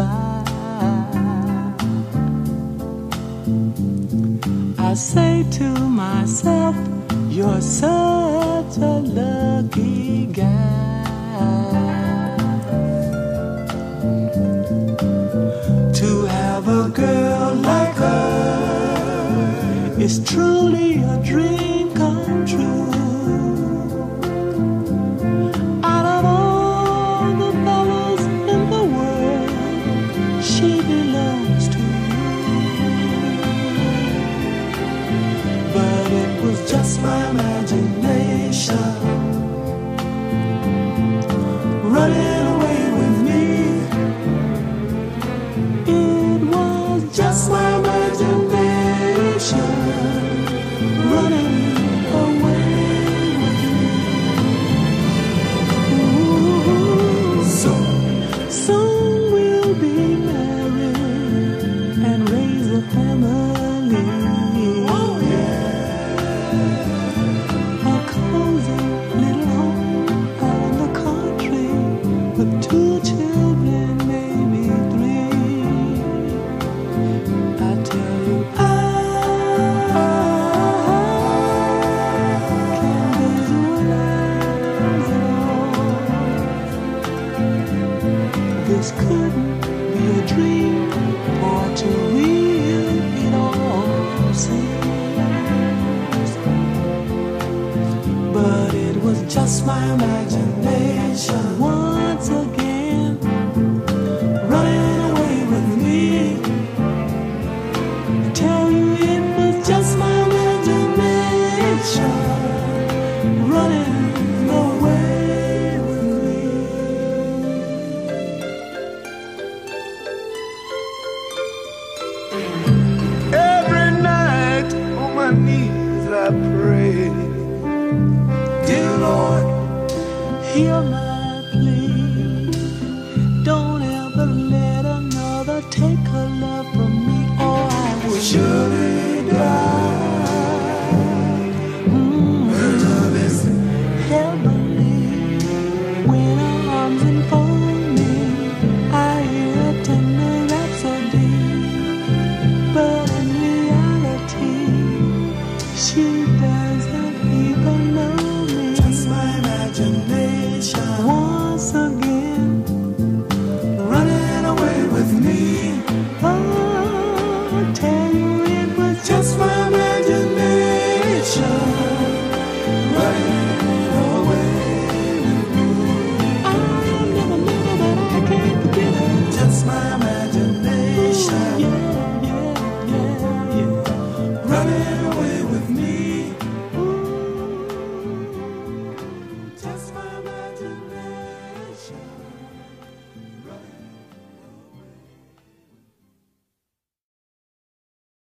by. I say to myself, you're such a lucky guy to have a girl like her. It's truly a dream come true. Out of all the fellas in the world, she belongs to you. But it was just my imagination running away with me. It was just my imagination running away with me. Ooh, soon we'll be married and raise a family. Oh yeah, a cozy little home out in the country with 2 children, maybe 3. I tell you, I can't visualize it all. This couldn't be a dream, for too real it all seems. But it was just my imagination once again running away with me. I tell you, it was just my imagination running away with me. Every night on my knees I pray, dear Lord, hear my